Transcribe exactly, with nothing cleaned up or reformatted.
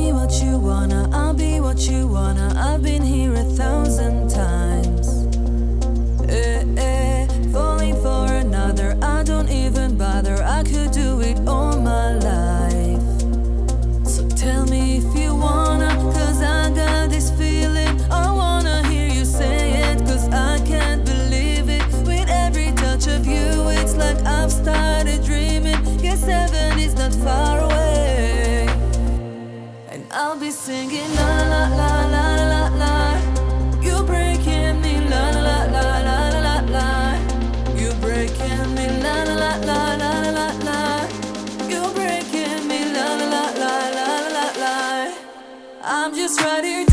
me what you wanna, I'll be what you wanna. I've been here a thousand times. Eh, eh, falling for another, I don't even bother. I could do it all my life. So tell me if you wanna, cause I got this feeling. I wanna hear you say it, cause I can't believe it. With every touch of you, it's like I've started dreaming. Guess heaven is not far away. And I'll be singing la la la la la la. You breaking me la la la la la la la. You breaking me la la la la la la la. You breaking me la la la la la la la. I'm just right here.